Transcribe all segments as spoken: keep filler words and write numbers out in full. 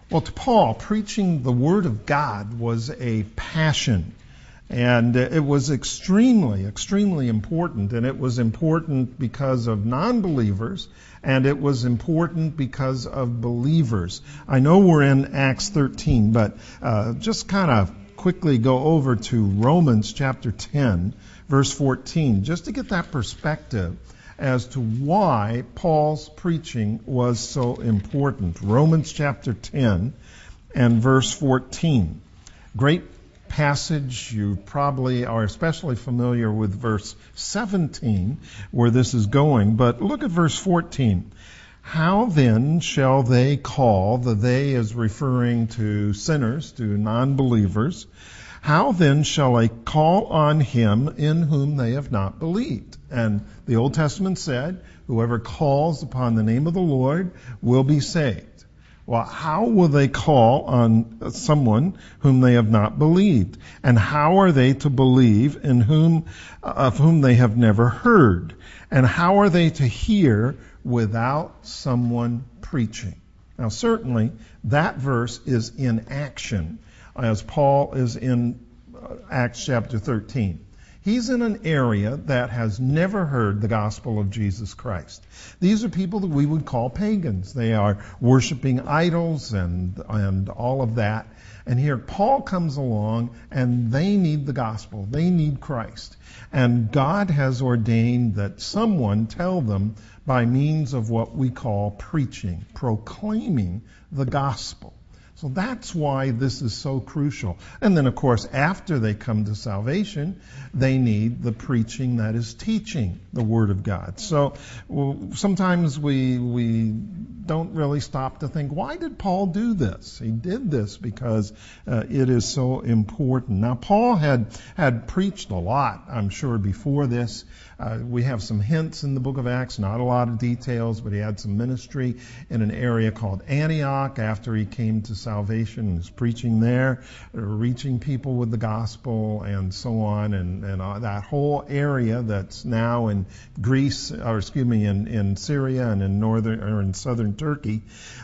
Well, to Paul, preaching the Word of God was a passion. And it was extremely, extremely important. And it was important because of non-believers, and it was important because of believers. I know we're in Acts thirteen, but uh, just kind of quickly go over to Romans chapter ten, verse fourteen, just to get that perspective as to why Paul's preaching was so important. Romans chapter ten and verse fourteen. Great passage. You probably are especially familiar with verse seventeen, where this is going. But look at verse fourteen. How then shall they call, the they is referring to sinners, to non-believers, how then shall they call on him in whom they have not believed? And the Old Testament said, whoever calls upon the name of the Lord will be saved. Well, how will they call on someone whom they have not believed? And how are they to believe in whom, of whom they have never heard? And how are they to hear without someone preaching? Now, certainly, that verse is in action, as Paul is in Acts chapter thirteen. He's in an area that has never heard the gospel of Jesus Christ. These are people that we would call pagans. They are worshiping idols and and all of that. And here Paul comes along, and they need the gospel. They need Christ. And God has ordained that someone tell them by means of what we call preaching, proclaiming the gospel. So that's why this is so crucial. And then, of course, after they come to salvation, they need the preaching that is teaching the Word of God. So well, sometimes we we don't really stop to think, why did Paul do this? He did this because uh, it is so important. Now, Paul had, had preached a lot, I'm sure, before this. Uh, we have some hints in the book of Acts, not a lot of details, but he had some ministry in an area called Antioch after he came to salvation and was preaching there, reaching people with the gospel and so on, and, and uh, that whole area that's now in Greece, or excuse me, in, in Syria and in northern or in southern Turkey.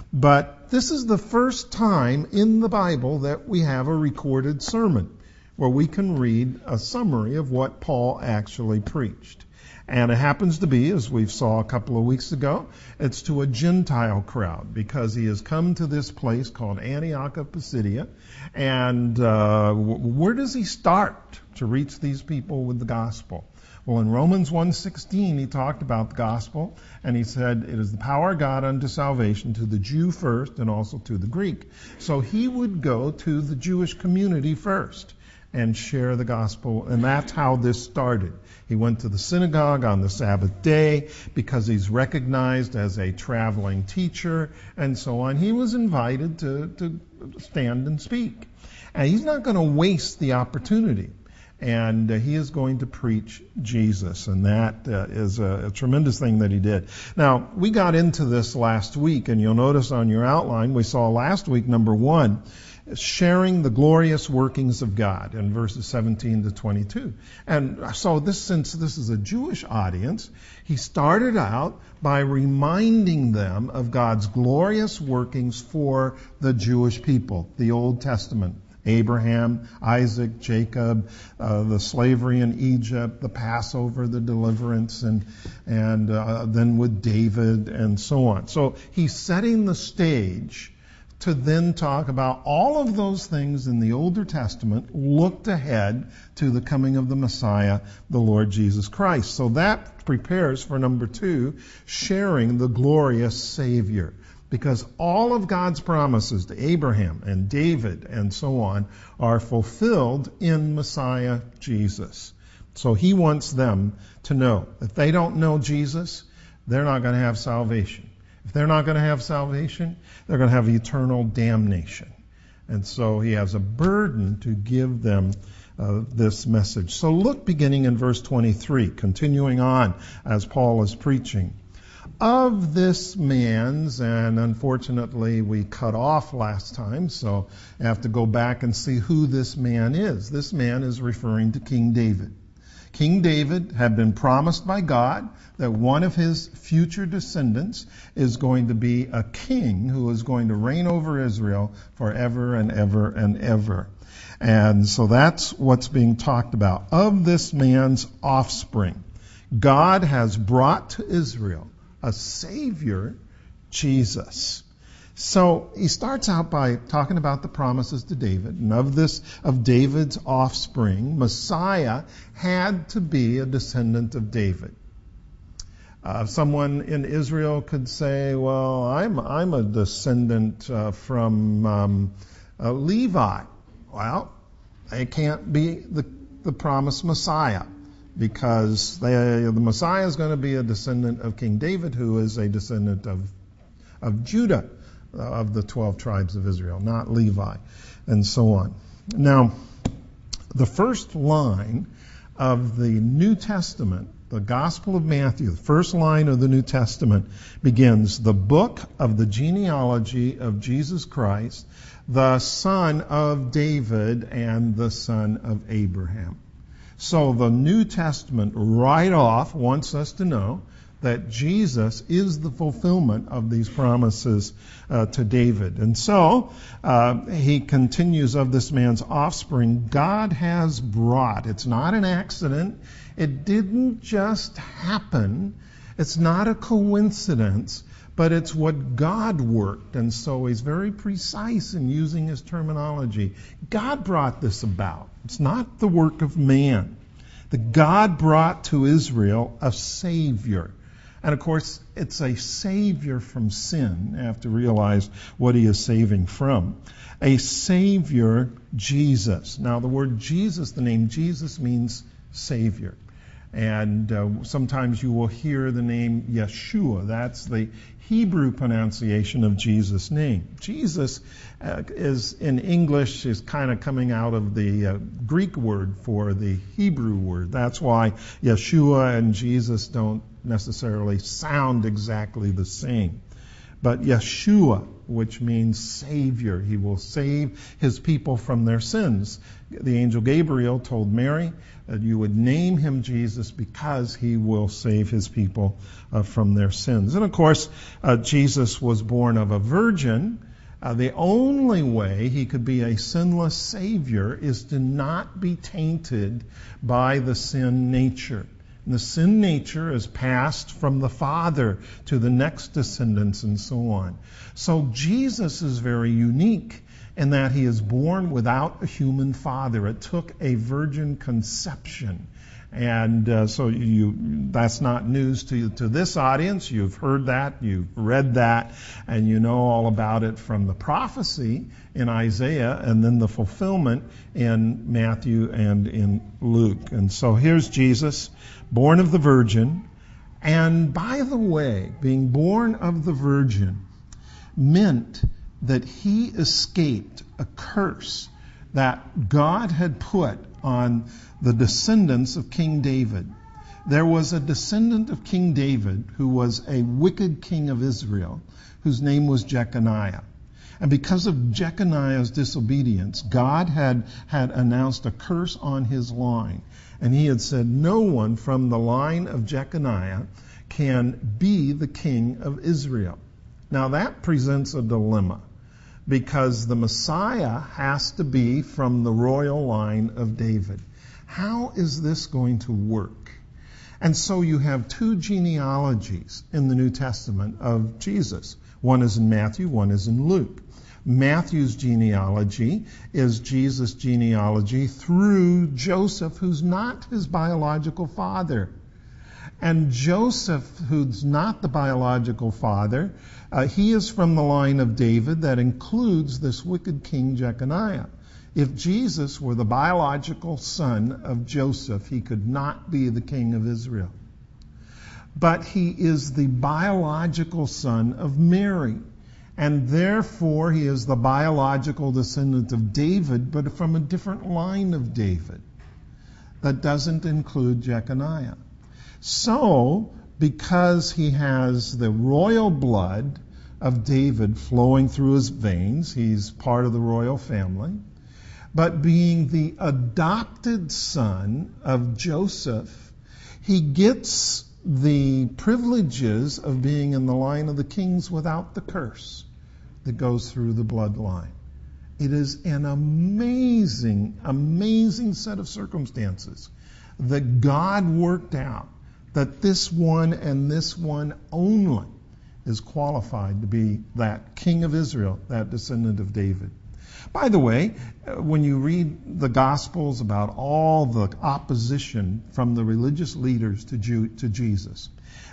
But this is the first time in the Bible that we have a recorded sermon where we can read a summary of what Paul actually preached. And it happens to be, as we saw a couple of weeks ago, it's to a Gentile crowd, because he has come to this place called Antioch of Pisidia. And uh, where does he start to reach these people with the gospel? Well, in Romans one sixteen, he talked about the gospel, and he said, it is the power of God unto salvation to the Jew first and also to the Greek. So he would go to the Jewish community first and share the gospel, and that's how this started. He went to the synagogue on the Sabbath day because he's recognized as a traveling teacher and so on. He was invited to, to stand and speak. And he's not going to waste the opportunity. And uh, he is going to preach Jesus, and that uh, is a, a tremendous thing that he did. Now, we got into this last week, and you'll notice on your outline, we saw last week, number one, sharing the glorious workings of God in verses seventeen to twenty-two. And so this, since this is a Jewish audience, he started out by reminding them of God's glorious workings for the Jewish people, the Old Testament. Abraham, Isaac, Jacob, uh, the slavery in Egypt, the Passover, the deliverance, and and uh, then with David and so on. So he's setting the stage to then talk about all of those things in the Older Testament, looked ahead to the coming of the Messiah, the Lord Jesus Christ. So that prepares for number two, sharing the glorious Savior. Because all of God's promises to Abraham and David and so on are fulfilled in Messiah Jesus. So he wants them to know that if they don't know Jesus, they're not going to have salvation. If they're not going to have salvation, they're going to have eternal damnation. And so he has a burden to give them uh, this message. So look beginning in verse twenty-three, continuing on as Paul is preaching. Of this man's, and unfortunately we cut off last time, so I have to go back and see who this man is. This man is referring to King David. King David had been promised by God that one of his future descendants is going to be a king who is going to reign over Israel forever and ever and ever. And so that's what's being talked about. Of this man's offspring, God has brought to Israel a Savior, Jesus. So he starts out by talking about the promises to David, and of this, of David's offspring, Messiah had to be a descendant of David. Uh, someone in Israel could say, well, I'm, I'm a descendant uh, from um, uh, Levi. Well, they can't be the, the promised Messiah, because they, the Messiah is going to be a descendant of King David, who is a descendant of, of Judah, uh, of the twelve tribes of Israel, not Levi, and so on. Now, the first line of the New Testament, the Gospel of Matthew, the first line of the New Testament begins, the book of the genealogy of Jesus Christ, the son of David and the son of Abraham. So the New Testament right off wants us to know that Jesus is the fulfillment of these promises uh, to David. And so uh, he continues, of this man's offspring, God has brought. It's not an accident. It didn't just happen. It's not a coincidence, but it's what God worked. And so he's very precise in using his terminology. God brought this about. It's not the work of man. The God brought to Israel a Savior. And of course, it's a Savior from sin. You have to realize what he is saving from. A Savior, Jesus. Now, the word Jesus, the name Jesus, means Savior. And uh, sometimes you will hear the name Yeshua. That's the Hebrew pronunciation of Jesus' name. Jesus uh, is, in English, is kind of coming out of the uh, Greek word for the Hebrew word. That's why Yeshua and Jesus don't necessarily sound exactly the same. But Yeshua, which means Savior, he will save his people from their sins. The angel Gabriel told Mary that you would name him Jesus because he will save his people uh, from their sins. And of course, uh, Jesus was born of a virgin. Uh, the only way he could be a sinless Savior is to not be tainted by the sin nature. And the sin nature is passed from the father to the next descendants and so on. So Jesus is very unique in that he is born without a human father. It took a virgin conception. And uh, so you, that's not news to, to this audience. You've heard that, you've read that, and you know all about it from the prophecy in Isaiah and then the fulfillment in Matthew and in Luke. And so here's Jesus, born of the Virgin. And by the way, being born of the Virgin meant that he escaped a curse that God had put on the descendants of King David. There was a descendant of King David who was a wicked king of Israel, whose name was Jeconiah. And because of Jeconiah's disobedience, God had, had announced a curse on his line. And he had said, no one from the line of Jeconiah can be the king of Israel. Now that presents a dilemma, because the Messiah has to be from the royal line of David. How is this going to work? And so you have two genealogies in the New Testament of Jesus. One is in Matthew, one is in Luke. Matthew's genealogy is Jesus' genealogy through Joseph, who's not his biological father. And Joseph, who's not the biological father, uh, he is from the line of David that includes this wicked king Jeconiah. If Jesus were the biological son of Joseph, he could not be the king of Israel. But he is the biological son of Mary. And therefore, he is the biological descendant of David, but from a different line of David that doesn't include Jeconiah. So, because he has the royal blood of David flowing through his veins, he's part of the royal family, but being the adopted son of Joseph, he gets the privileges of being in the line of the kings without the curse that goes through the bloodline. It is an amazing, amazing set of circumstances that God worked out, that this one and this one only is qualified to be that king of Israel, that descendant of David. By the way, when you read the Gospels about all the opposition from the religious leaders to, Jew, to Jesus,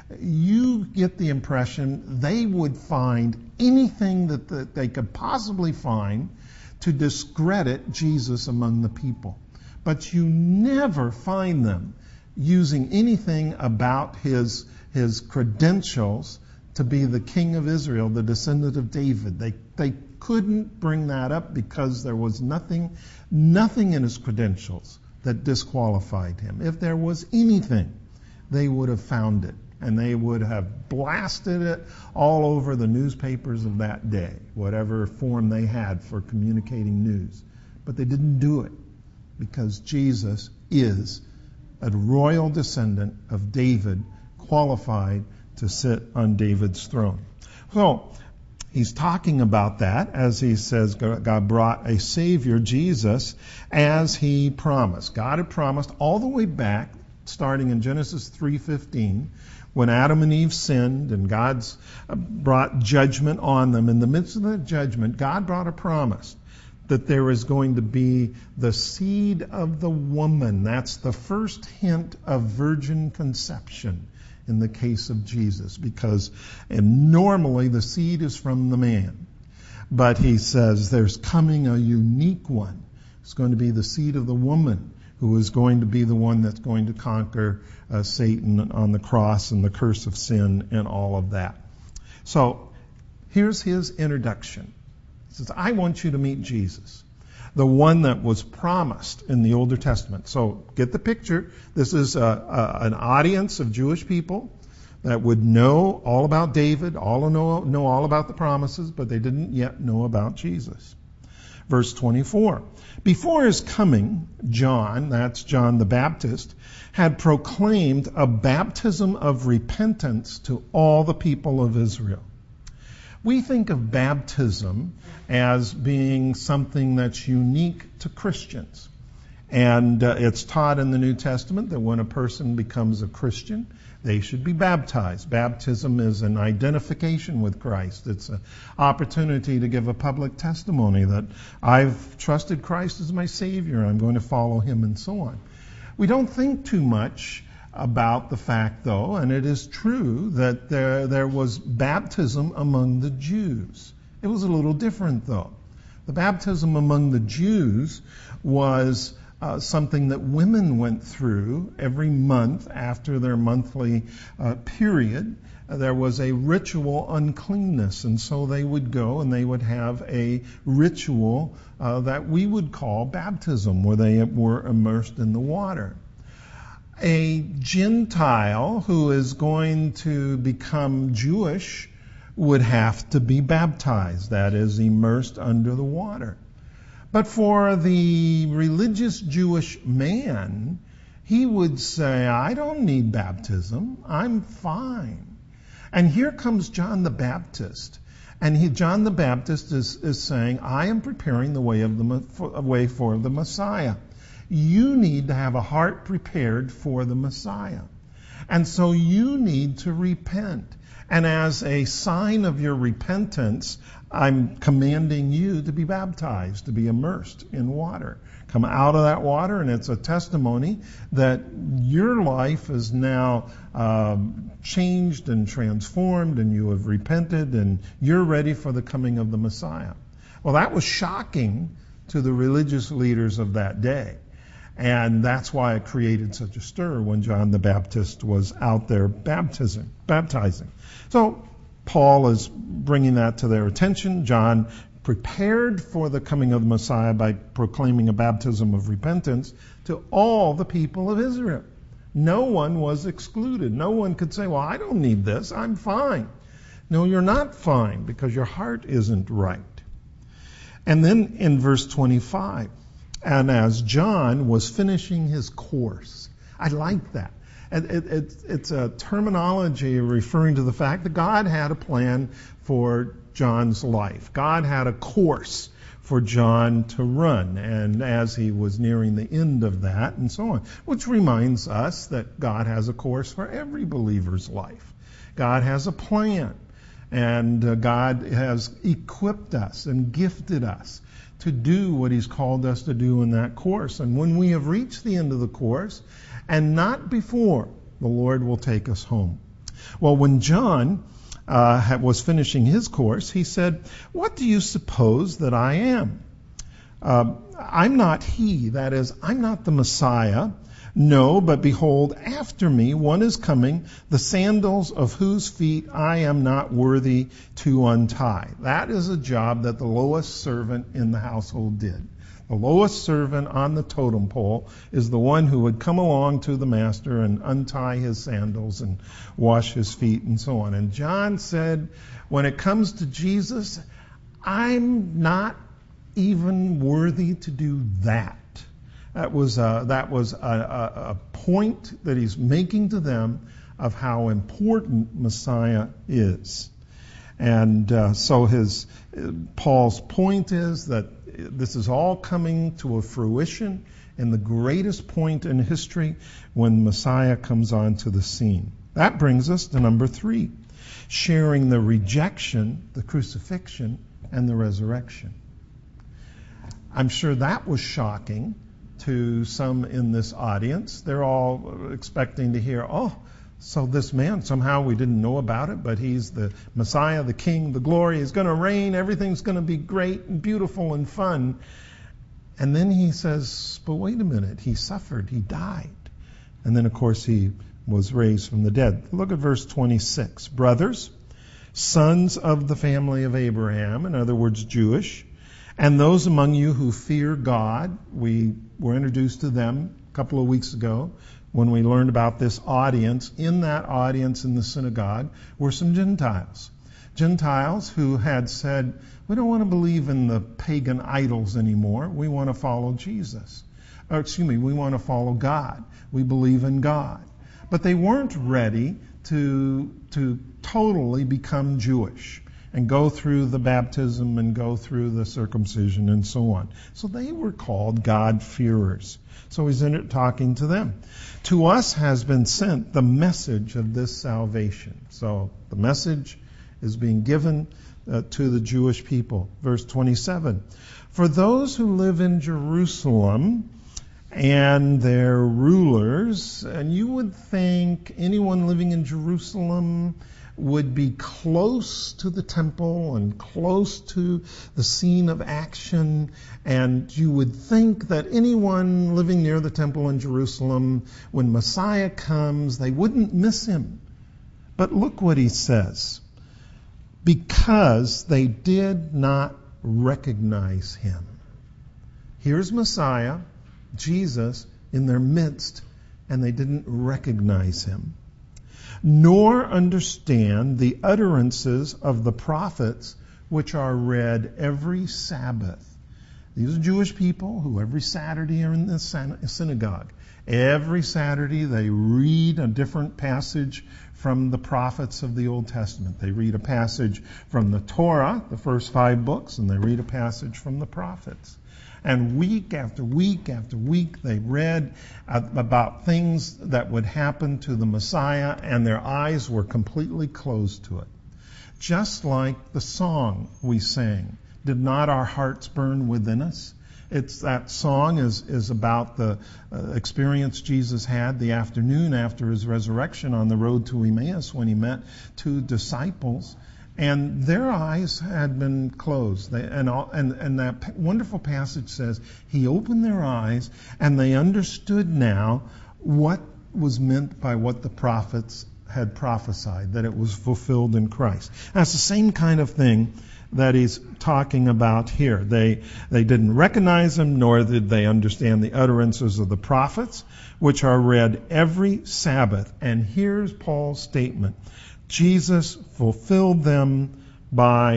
you get the impression they would find anything that, that they could possibly find to discredit Jesus among the people. But you never find them using anything about his, his credentials to be the king of Israel, the descendant of David. They, they couldn't bring that up because there was nothing, nothing in his credentials that disqualified him. If there was anything, they would have found it, and they would have blasted it all over the newspapers of that day, whatever form they had for communicating news. But they didn't do it because Jesus is a royal descendant of David, qualified to sit on David's throne. So he's talking about that as he says God brought a Savior, Jesus, as he promised. God had promised all the way back, starting in Genesis three fifteen, when Adam and Eve sinned and God brought judgment on them. In the midst of that judgment, God brought a promise that there is going to be the seed of the woman. That's the first hint of virgin conception in the case of Jesus, because and normally the seed is from the man. But he says there's coming a unique one. It's going to be the seed of the woman, who is going to be the one that's going to conquer uh, Satan on the cross and the curse of sin and all of that. So here's his introduction. He says, I want you to meet Jesus, the one that was promised in the Older Testament. So get the picture. This is a, a, an audience of Jewish people that would know all about David, all know, know all about the promises, but they didn't yet know about Jesus. Verse twenty-four. Before his coming, John, that's John the Baptist, had proclaimed a baptism of repentance to all the people of Israel. We think of baptism as being something that's unique to Christians. And uh, it's taught in the New Testament that when a person becomes a Christian, they should be baptized. Baptism is an identification with Christ. It's an opportunity to give a public testimony that I've trusted Christ as my Savior, I'm going to follow him, and so on. We don't think too much about the fact, though, and it is true, that there, there was baptism among the Jews. It was a little different, though. The baptism among the Jews was uh, something that women went through every month after their monthly uh, period. There was a ritual uncleanness, and so they would go and they would have a ritual uh, that we would call baptism, where they were immersed in the water. A Gentile who is going to become Jewish would have to be baptized, that is, immersed under the water. But for the religious Jewish man, he would say, I don't need baptism, I'm fine. And here comes John the Baptist. And he, John the Baptist is, is saying, I am preparing the way, of the, for, way for the Messiah. You need to have a heart prepared for the Messiah. And so you need to repent. And as a sign of your repentance, I'm commanding you to be baptized, to be immersed in water. Come out of that water, and it's a testimony that your life is now um, changed and transformed, and you have repented, and you're ready for the coming of the Messiah. Well, that was shocking to the religious leaders of that day. And that's why it created such a stir when John the Baptist was out there baptizing. baptizing. So Paul is bringing that to their attention. John prepared for the coming of the Messiah by proclaiming a baptism of repentance to all the people of Israel. No one was excluded. No one could say, well, I don't need this, I'm fine. No, you're not fine, because your heart isn't right. And then in verse twenty-five, And as John was finishing his course, I like that. It, it, it, it's a terminology referring to the fact that God had a plan for John's life. God had a course for John to run, and as he was nearing the end of that, and so on, which reminds us that God has a course for every believer's life. God has a plan, and uh, God has equipped us and gifted us to do what He's called us to do in that course. And when we have reached the end of the course, and not before, the Lord will take us home. Well, when John uh, was finishing his course, he said, "What do you suppose that I am? Uh, I'm not He, that is, I'm not the Messiah. No, but behold, after me one is coming, the sandals of whose feet I am not worthy to untie." That is a job that the lowest servant in the household did. The lowest servant on the totem pole is the one who would come along to the master and untie his sandals and wash his feet and so on. And John said, when it comes to Jesus, I'm not even worthy to do that. That was a, that was a, a, a point that he's making to them of how important Messiah is. And uh, so his Paul's point is that this is all coming to a fruition in the greatest point in history when Messiah comes onto the scene. That brings us to number three, sharing the rejection, the crucifixion, and the resurrection. I'm sure that was shocking to some in this audience. They're all expecting to hear, oh, so this man, somehow we didn't know about it, but he's the Messiah, the King, the glory. He's going to reign. Everything's going to be great and beautiful and fun. And then he says, but wait a minute. He suffered. He died. And then, of course, he was raised from the dead. Look at verse twenty-six. Brothers, sons of the family of Abraham, in other words, Jewish, and those among you who fear God, we were introduced to them a couple of weeks ago when we learned about this audience. In that audience in the synagogue were some Gentiles. Gentiles who had said, we don't want to believe in the pagan idols anymore. We want to follow Jesus. Or, excuse me, we want to follow God. We believe in God. But they weren't ready to, to totally become Jewish and go through the baptism and go through the circumcision and so on. So they were called God-fearers. So he's in it talking to them. To us has been sent the message of this salvation. So the message is being given uh, to the Jewish people. Verse twenty-seven. For those who live in Jerusalem and their rulers, and you would think anyone living in Jerusalem would be close to the temple and close to the scene of action, and you would think that anyone living near the temple in Jerusalem, when Messiah comes, they wouldn't miss him. But look what he says. Because they did not recognize him. Here's Messiah, Jesus, in their midst, and they didn't recognize him. Nor understand the utterances of the prophets which are read every Sabbath. These are Jewish people who every Saturday are in the synagogue. Every Saturday they read a different passage from the prophets of the Old Testament. They read a passage from the Torah, the first five books, and they read a passage from the prophets. And week after week after week, they read about things that would happen to the Messiah, and their eyes were completely closed to it. Just like the song we sang, "Did not our hearts burn within us?" It's that song is, is about the uh, experience Jesus had the afternoon after his resurrection on the road to Emmaus when he met two disciples. And their eyes had been closed. They, and, all, and, and that p- wonderful passage says, he opened their eyes and they understood now what was meant by what the prophets had prophesied, that it was fulfilled in Christ. That's the same kind of thing that he's talking about here. They, they didn't recognize him, nor did they understand the utterances of the prophets, which are read every Sabbath. And here's Paul's statement. Jesus fulfilled them by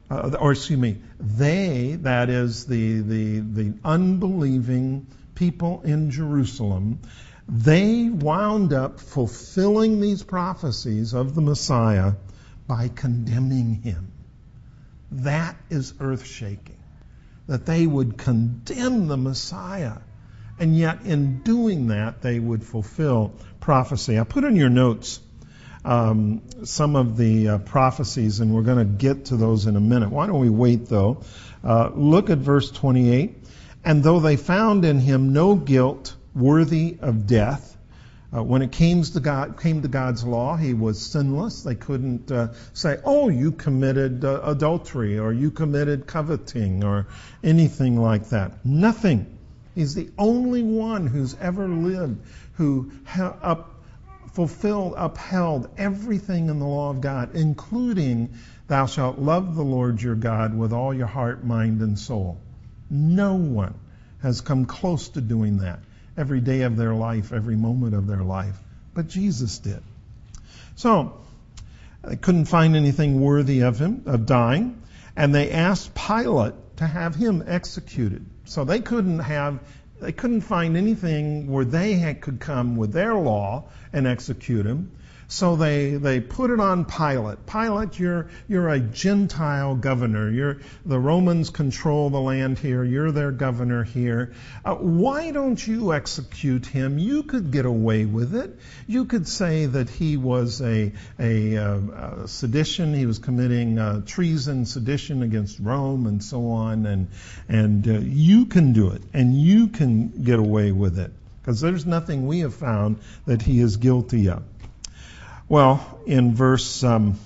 uh, or excuse me, they, that is the, the, the unbelieving people in Jerusalem, they wound up fulfilling these prophecies of the Messiah by condemning him. That is earth-shaking, that they would condemn the Messiah, and yet in doing that, they would fulfill prophecy. I put in your notes um, some of the uh, prophecies, and we're going to get to those in a minute. Why don't we wait, though? Uh, look at verse twenty-eight. And though they found in him no guilt worthy of death, uh, when it came to, God, came to God's law, he was sinless. They couldn't uh, say, oh, you committed uh, adultery, or you committed coveting, or anything like that. Nothing. He's the only one who's ever lived who ha- up, fulfilled, upheld everything in the law of God, including thou shalt love the Lord your God with all your heart, mind, and soul. No one has come close to doing that every day of their life, every moment of their life. But Jesus did. So, they couldn't find anything worthy of him, of dying, and they asked Pilate to have him executed. So they couldn't have, they couldn't find anything where they had, could come with their law and execute him. So they, they put it on Pilate. Pilate, you're, you're a Gentile governor. You're, the Romans control the land here. You're their governor here. Uh, why don't you execute him? You could get away with it. You could say that he was a, a, uh, a sedition. He was committing uh, treason, sedition against Rome, and so on. And, and uh, you can do it, and you can get away with it, because there's nothing we have found that he is guilty of. Well, in verse um,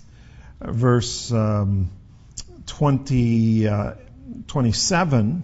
verse um, twenty, uh, twenty-seven,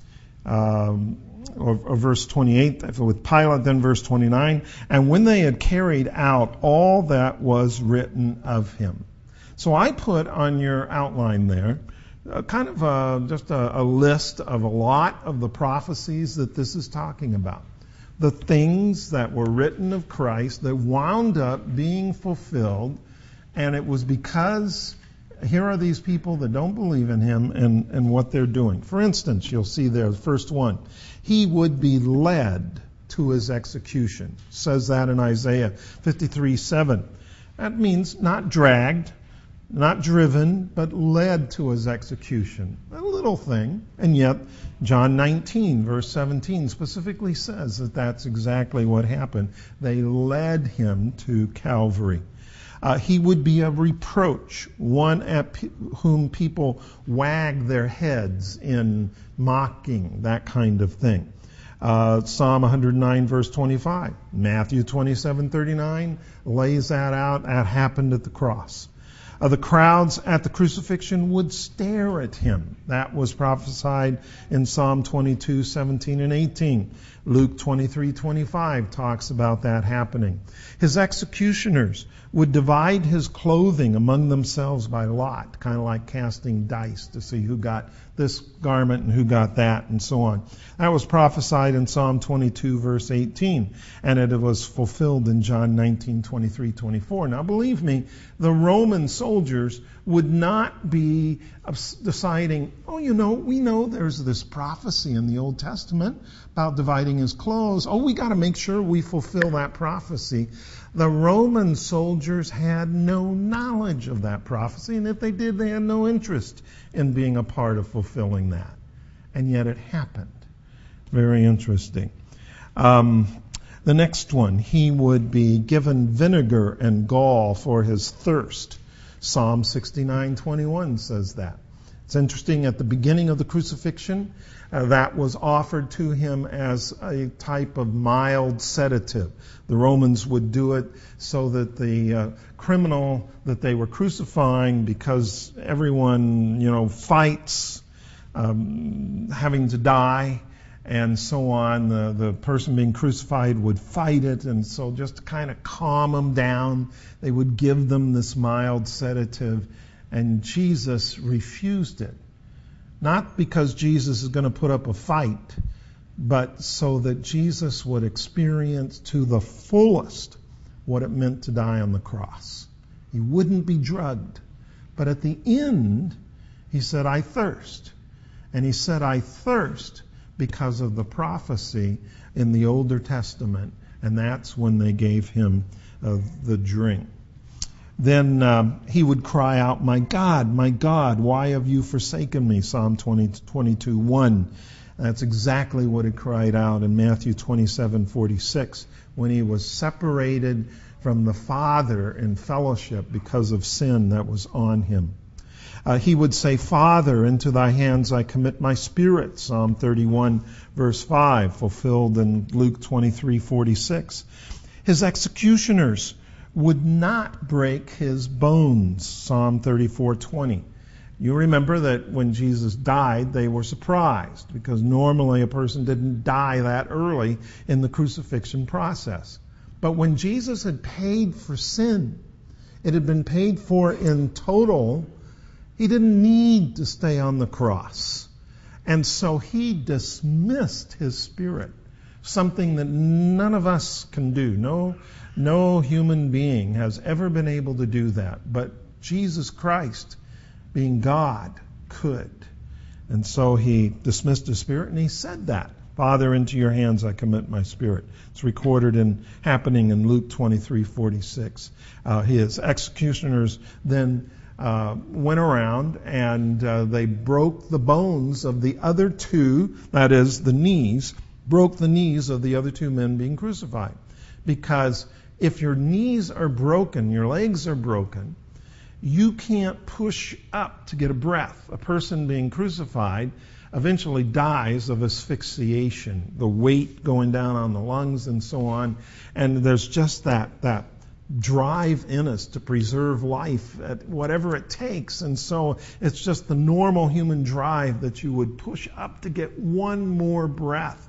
um, or, or verse twenty-eight, with Pilate, then verse twenty-nine, and when they had carried out all that was written of him. So I put on your outline there uh, kind of a, just a, a list of a lot of the prophecies that this is talking about. The things that were written of Christ that wound up being fulfilled, and it was because here are these people that don't believe in him and, and what they're doing. For instance, you'll see there, the first one, he would be led to his execution. It says that in Isaiah fifty-three seven. That means not dragged, not driven, but led to his execution. A little thing, and yet John nineteen, verse seventeen, specifically says that that's exactly what happened. They led him to Calvary. Uh, he would be a reproach, one at pe- whom people wag their heads in mocking, that kind of thing. Uh, Psalm one hundred nine, verse twenty-five. Matthew twenty-seven thirty-nine lays that out. That happened at the cross. Uh, the crowds at the crucifixion would stare at him. That was prophesied in Psalm twenty-two seventeen and eighteen. Luke twenty-three twenty-five talks about that happening. His executioners would divide his clothing among themselves by lot, kind of like casting dice to see who got this garment and who got that, and so on. That was prophesied in Psalm twenty-two, verse eighteen, and it was fulfilled in John nineteen twenty-three twenty-four. Now, believe me, the Roman soldiers would not be deciding, oh, you know, we know there's this prophecy in the Old Testament about dividing his clothes. Oh, we got to make sure we fulfill that prophecy. The Roman soldiers had no knowledge of that prophecy, and if they did, they had no interest in being a part of fulfilling that. And yet it happened. Very interesting. Um, the next one, he would be given vinegar and gall for his thirst. Psalm sixty-nine twenty-one says that. It's interesting, at the beginning of the crucifixion, uh, that was offered to him as a type of mild sedative. The Romans would do it so that the uh, criminal that they were crucifying, because everyone, you know, fights um, having to die and so on, the, the person being crucified would fight it, and so just to kind of calm them down, they would give them this mild sedative. And Jesus refused it. Not because Jesus is going to put up a fight, but so that Jesus would experience to the fullest what it meant to die on the cross. He wouldn't be drugged. But at the end, He said, I thirst. And he said, I thirst because of the prophecy in the Older Testament. And that's when they gave him uh, the drink. Then um, he would cry out, my God, my God, why have you forsaken me? Psalm twenty, twenty-two, one. That's exactly what he cried out in Matthew twenty-seven, forty-six, when he was separated from the Father in fellowship because of sin that was on him. Uh, he would say, Father, into thy hands I commit my spirit, Psalm thirty-one, verse five, fulfilled in Luke twenty-three, forty-six. His executioners would not break his bones, Psalm thirty-four, twenty. You remember that when Jesus died, they were surprised, because normally a person didn't die that early in the crucifixion process. But when Jesus had paid for sin, it had been paid for in total, he didn't need to stay on the cross. And so he dismissed his spirit, something that none of us can do. No, no human being has ever been able to do that. But Jesus Christ, being God, could. And so he dismissed his spirit, and he said that. Father, into your hands I commit my spirit. It's recorded in happening in Luke twenty-three, forty-six. Uh, his executioners then uh, went around and uh, they broke the bones of the other two, that is, the knees, broke the knees of the other two men being crucified. Because if your knees are broken, your legs are broken, you can't push up to get a breath. A person being crucified eventually dies of asphyxiation, the weight going down on the lungs and so on. And there's just that, that drive in us to preserve life at whatever it takes. And so it's just the normal human drive that you would push up to get one more breath.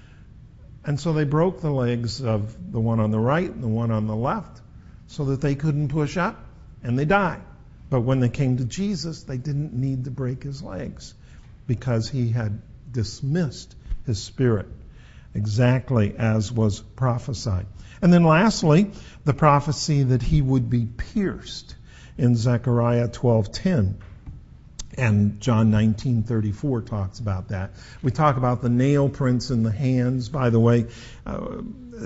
And so they broke the legs of the one on the right and the one on the left so that they couldn't push up, and they died. But when they came to Jesus, they didn't need to break his legs, because he had dismissed his spirit, exactly as was prophesied. And then lastly, the prophecy that he would be pierced in Zechariah twelve ten. And John nineteen thirty-four talks about that. We talk about the nail prints in the hands. By the way, uh,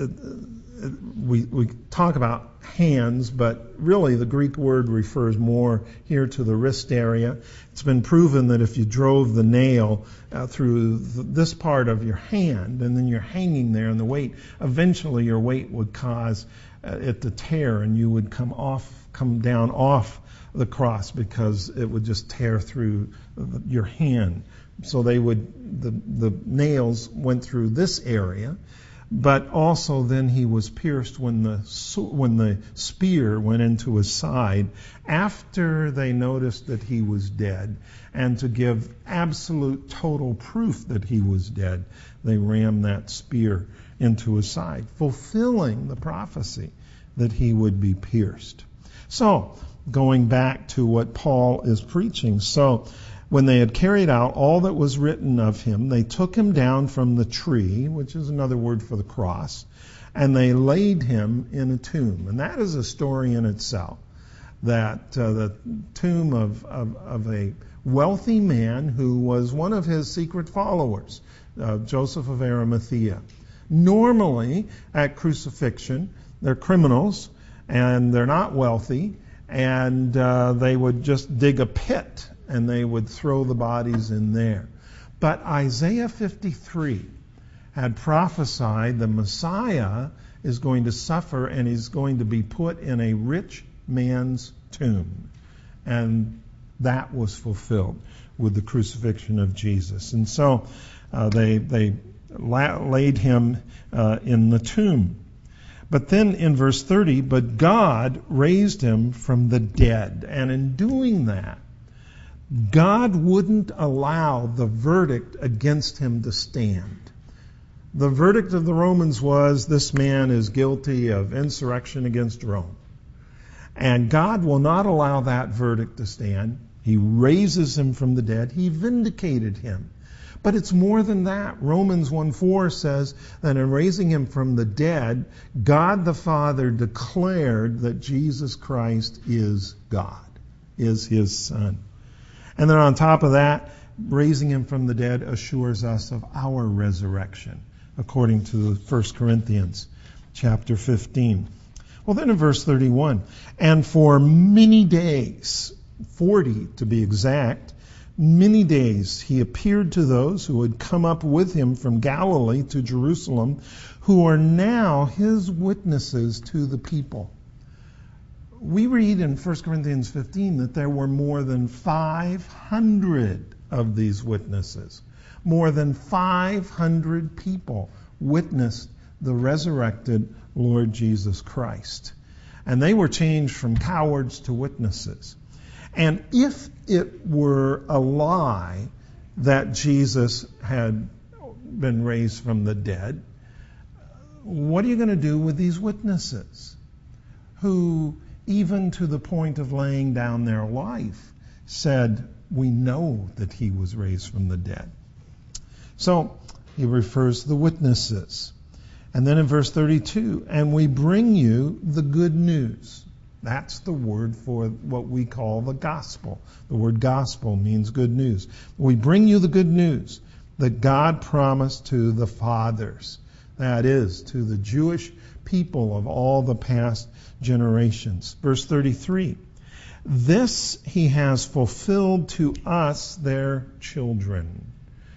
we, we talk about hands, but really the Greek word refers more here to the wrist area. It's been proven that if you drove the nail uh, through th- this part of your hand, and then you're hanging there in the weight, eventually your weight would cause uh, it to tear, and you would come off, come down off the cross, because it would just tear through the, your hand. So they would, the, the nails went through this area. But also then he was pierced when the when the spear went into his side, after they noticed that he was dead. And to give absolute total proof that he was dead, they rammed that spear into his side, fulfilling the prophecy that he would be pierced. So, going back to what Paul is preaching. So, when they had carried out all that was written of him, they took him down from the tree, which is another word for the cross, and they laid him in a tomb. And that is a story in itself, that uh, the tomb of, of, of a wealthy man who was one of his secret followers, uh, Joseph of Arimathea. Normally, at crucifixion, they're criminals, and they're not wealthy, and uh, they would just dig a pit, and they would throw the bodies in there. But Isaiah fifty-three had prophesied the Messiah is going to suffer, and he's going to be put in a rich man's tomb. And that was fulfilled with the crucifixion of Jesus. And so uh, they they la- laid him uh, in the tomb. But then in verse thirty, but God raised him from the dead. And in doing that, God wouldn't allow the verdict against him to stand. The verdict of the Romans was, this man is guilty of insurrection against Rome. And God will not allow that verdict to stand. He raises him from the dead. He vindicated him. But it's more than that. Romans one four says that in raising him from the dead, God the Father declared that Jesus Christ is God, is his Son. And then on top of that, raising him from the dead assures us of our resurrection, according to First Corinthians chapter fifteen. Well, then in verse thirty-one, and for many days, forty to be exact, many days he appeared to those who had come up with him from Galilee to Jerusalem, who are now his witnesses to the people. We read in First Corinthians fifteen that there were more than five hundred of these witnesses. More than five hundred people witnessed the resurrected Lord Jesus Christ. And they were changed from cowards to witnesses. And if it were a lie that Jesus had been raised from the dead, what are you going to do with these witnesses who, even to the point of laying down their life, said, we know that he was raised from the dead? So he refers to the witnesses. And then in verse thirty-two, and we bring you the good news. That's the word for what we call the gospel. The word gospel means good news. We bring you the good news that God promised to the fathers. That is, to the Jewish people of all the past generations. Verse thirty-three, this he has fulfilled to us, their children.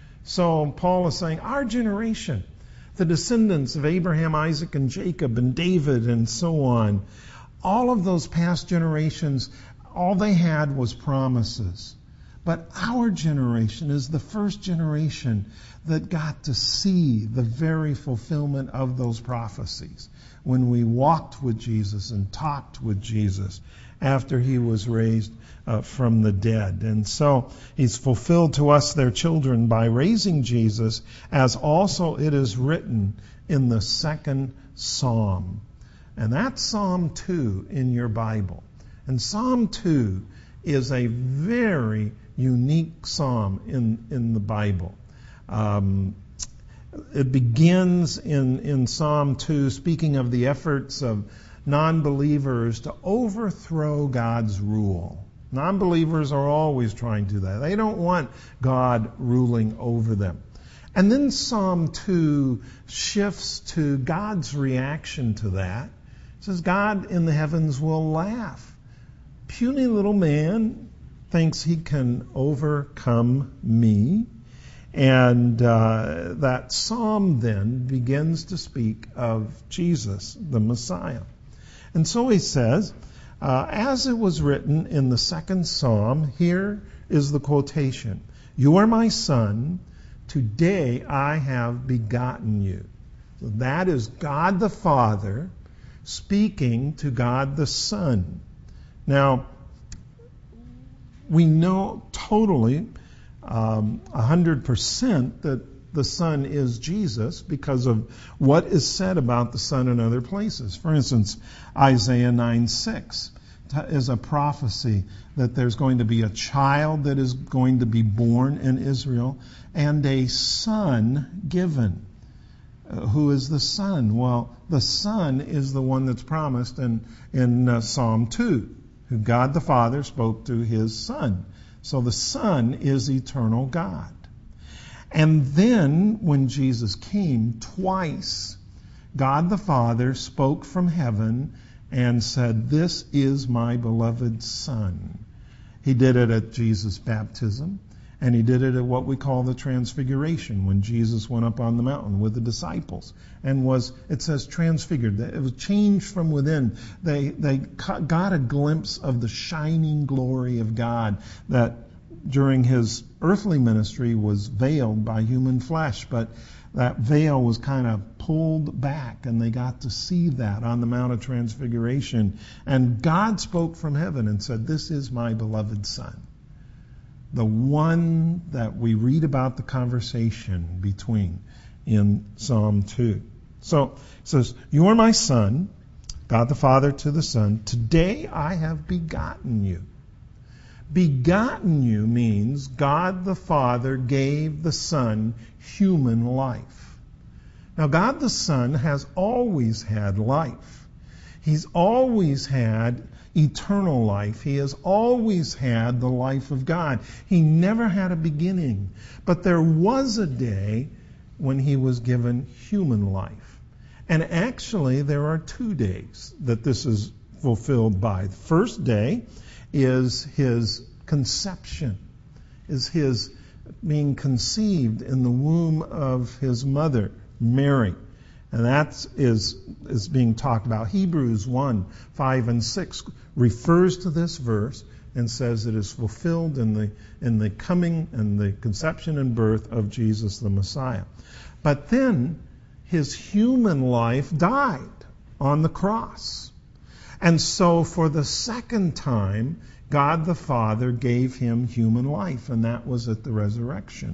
So Paul is saying, our generation, the descendants of Abraham, Isaac, and Jacob, and David, and so on, all of those past generations, all they had was promises. But our generation is the first generation that got to see the very fulfillment of those prophecies when we walked with Jesus and talked with Jesus after he was raised uh, from the dead. And so he's fulfilled to us, their children, by raising Jesus, as also it is written in the second Psalm. And that's Psalm two in your Bible. And Psalm two is a very unique psalm in, in the Bible. Um, it begins in, in Psalm two speaking of the efforts of non-believers to overthrow God's rule. Non-believers are always trying to do that. They don't want God ruling over them. And then Psalm two shifts to God's reaction to that. It says, God in the heavens will laugh. Puny little man thinks he can overcome me. And uh, that psalm then begins to speak of Jesus, the Messiah. And so he says, uh, as it was written in the second psalm, here is the quotation, you are my son, today I have begotten you. So that is God the Father speaking to God the Son. Now, we know totally, um, one hundred percent that the Son is Jesus because of what is said about the Son in other places. For instance, Isaiah nine six is a prophecy that there's going to be a child that is going to be born in Israel and a son given. Uh, who is the Son? Well, the Son is the one that's promised in, in uh, Psalm two, who God the Father spoke to his Son. So the Son is eternal God. And then when Jesus came, twice, God the Father spoke from heaven and said, this is my beloved Son. He did it at Jesus' baptism, and he did it at what we call the Transfiguration, when Jesus went up on the mountain with the disciples and was, it says, transfigured. It was changed from within. They, they got a glimpse of the shining glory of God that during his earthly ministry was veiled by human flesh, but that veil was kind of pulled back, and they got to see that on the Mount of Transfiguration. And God spoke from heaven and said, this is my beloved Son. The one that we read about the conversation between in Psalm two. So it says, you are my Son, God the Father to the Son. Today I have begotten you. Begotten you means God the Father gave the Son human life. Now, God the Son has always had life. He's always had eternal life. He has always had the life of God. He never had a beginning. But there was a day when he was given human life. And actually, there are two days that this is fulfilled by. The first day is his conception, is his being conceived in the womb of his mother, Mary. And that is, is being talked about. Hebrews one, five, and six refers to this verse and says it is fulfilled in the, in the coming and the conception and birth of Jesus the Messiah. But then his human life died on the cross. And so for the second time, God the Father gave him human life, and that was at the resurrection.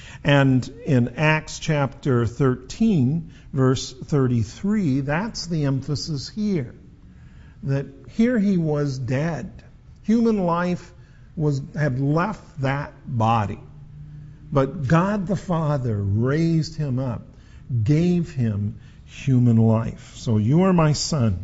And in Acts chapter thirteen, verse thirty-three, that's the emphasis here. That here he was dead. Human life was had left that body. But God the Father raised him up, gave him human life. So you are my son.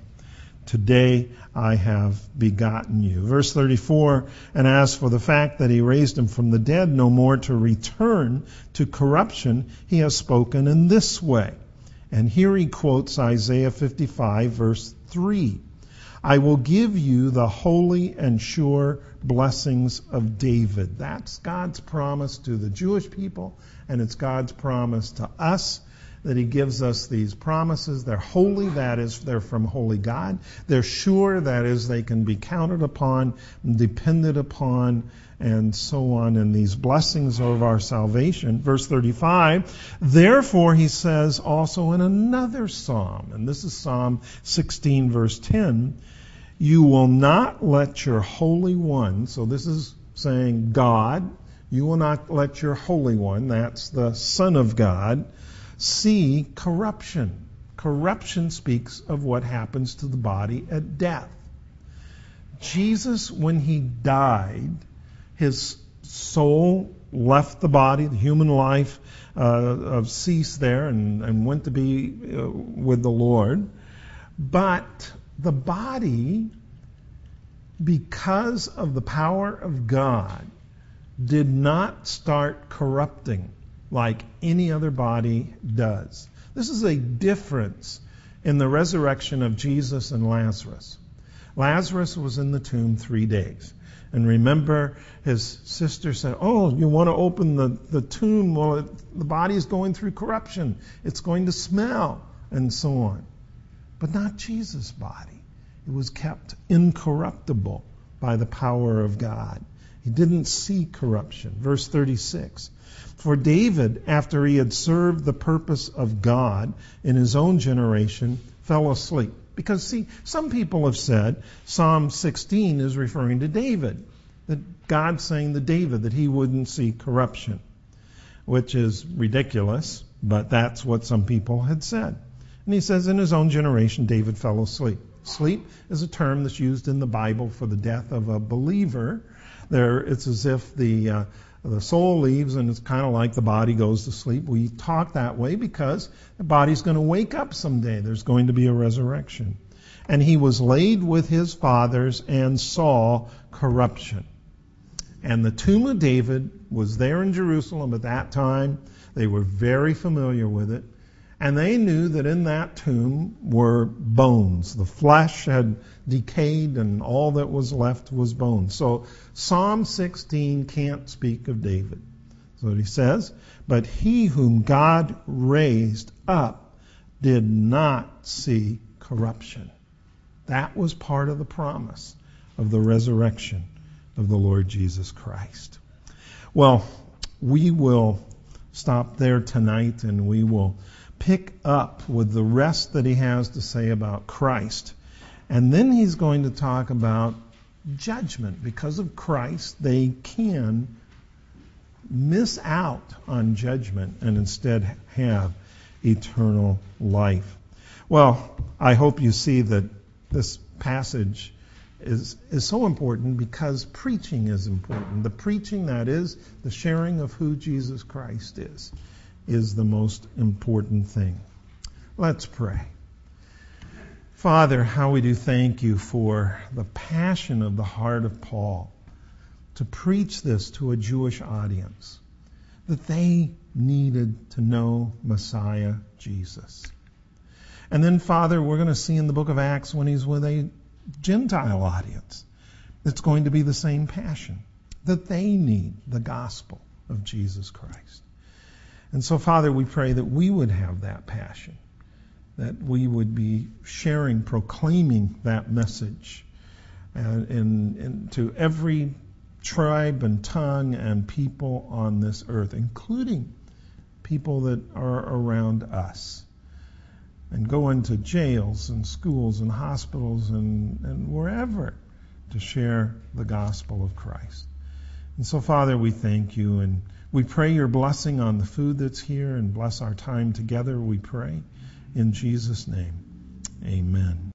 Today I have begotten you. Verse thirty-four, and as for the fact that he raised him from the dead, no more to return to corruption, he has spoken in this way. And here he quotes Isaiah fifty-five, verse three. I will give you the holy and sure blessings of David. That's God's promise to the Jewish people, and it's God's promise to us, that he gives us these promises. They're holy, that is, they're from holy God. They're sure, that is, they can be counted upon, depended upon, and so on, and these blessings of our salvation. Verse thirty-five, therefore, he says also in another psalm, and this is Psalm sixteen, verse ten, you will not let your Holy One, so this is saying God, you will not let your Holy One, that's the Son of God, see corruption. Corruption speaks of what happens to the body at death. Jesus, when he died, his soul left the body, the human life uh, of ceased there and, and went to be uh, with the Lord. But the body, because of the power of God, did not start corrupting like any other body does. This is a difference in the resurrection of Jesus and Lazarus. Lazarus was in the tomb three days. And remember, his sister said, oh, you want to open the, the tomb? Well, it, the body is going through corruption. It's going to smell, and so on. But not Jesus' body. It was kept incorruptible by the power of God. He didn't see corruption. Verse thirty-six. For David, after he had served the purpose of God in his own generation, fell asleep. Because, see, some people have said Psalm sixteen is referring to David, that God's saying to David that he wouldn't see corruption, which is ridiculous, but that's what some people had said. And he says, in his own generation, David fell asleep. Sleep is a term that's used in the Bible for the death of a believer. There, it's as if the uh, the soul leaves, and it's kind of like the body goes to sleep. We talk that way because the body's going to wake up someday. There's going to be a resurrection. And he was laid with his fathers and saw corruption. And the tomb of David was there in Jerusalem at that time. They were very familiar with it. And they knew that in that tomb were bones. The flesh had decayed and all that was left was bones. So Psalm sixteen can't speak of David. So he says, but he whom God raised up did not see corruption. That was part of the promise of the resurrection of the Lord Jesus Christ. Well, we will stop there tonight, and we will pick up with the rest that he has to say about Christ. And then he's going to talk about judgment. Because of Christ, they can miss out on judgment and instead have eternal life. Well, I hope you see that this passage is, is so important because preaching is important. The preaching, that is, the sharing of who Jesus Christ is, is the most important thing. Let's pray. Father, how we do thank you for the passion of the heart of Paul to preach this to a Jewish audience, that they needed to know Messiah Jesus. And then, Father, we're going to see in the book of Acts when he's with a Gentile audience, it's going to be the same passion, that they need the gospel of Jesus Christ. And so, Father, we pray that we would have that passion, that we would be sharing, proclaiming that message and, and, and to every tribe and tongue and people on this earth, including people that are around us, and go into jails and schools and hospitals and, and wherever to share the gospel of Christ. And so, Father, we thank you, and we pray your blessing on the food that's here, and bless our time together, we pray. In Jesus' name, amen.